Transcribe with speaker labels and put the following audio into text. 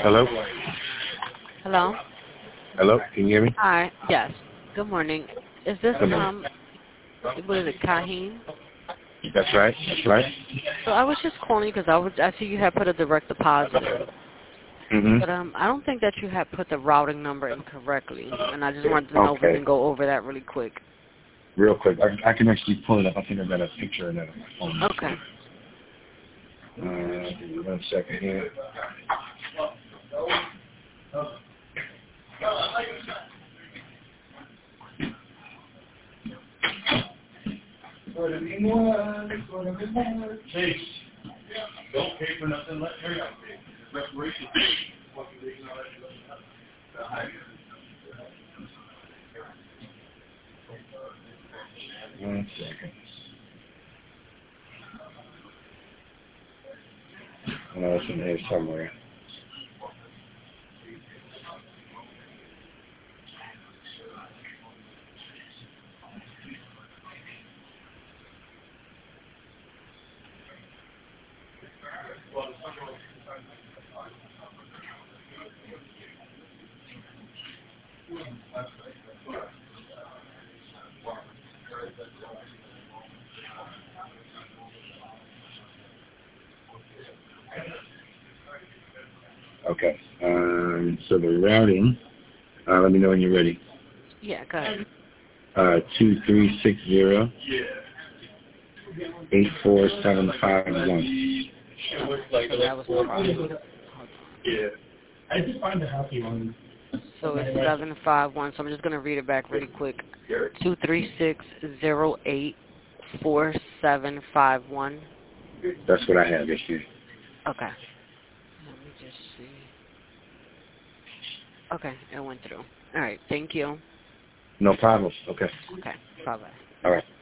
Speaker 1: Hello?
Speaker 2: Hello?
Speaker 1: Hello? Can you hear me?
Speaker 2: Hi. Yes. Good morning. Is this,
Speaker 1: Good morning.
Speaker 2: what is it, Kaheen?
Speaker 1: That's right. That's right.
Speaker 2: So I was just calling you because I see you had put a direct deposit in.
Speaker 1: Mm-hmm.
Speaker 2: But I don't think that you had put the routing number in correctly. And I just wanted to know if we
Speaker 1: Okay.
Speaker 2: can go over that really quick.
Speaker 1: Real quick. I can actually pull it up. I think I got a picture of that on my phone.
Speaker 2: Okay.
Speaker 1: Give me 1 second here.
Speaker 3: Chase, don't pay for nothing, let Harry out pay. Reparation fee.
Speaker 1: 1 second. I know it's in here somewhere. Okay. So the routing, let me know when you're ready.
Speaker 2: Yeah, go ahead.
Speaker 1: 2360 84751.
Speaker 2: That was my problem.
Speaker 3: Yeah. I just find a happy one.
Speaker 2: So it's 751. So I'm just going to read it back really quick. 236084751.
Speaker 1: That's what I have, yes, you.
Speaker 2: Okay. Let me just see. Okay, it went through. All right, thank you.
Speaker 1: No problem. Okay.
Speaker 2: Okay, bye-bye.
Speaker 1: All right.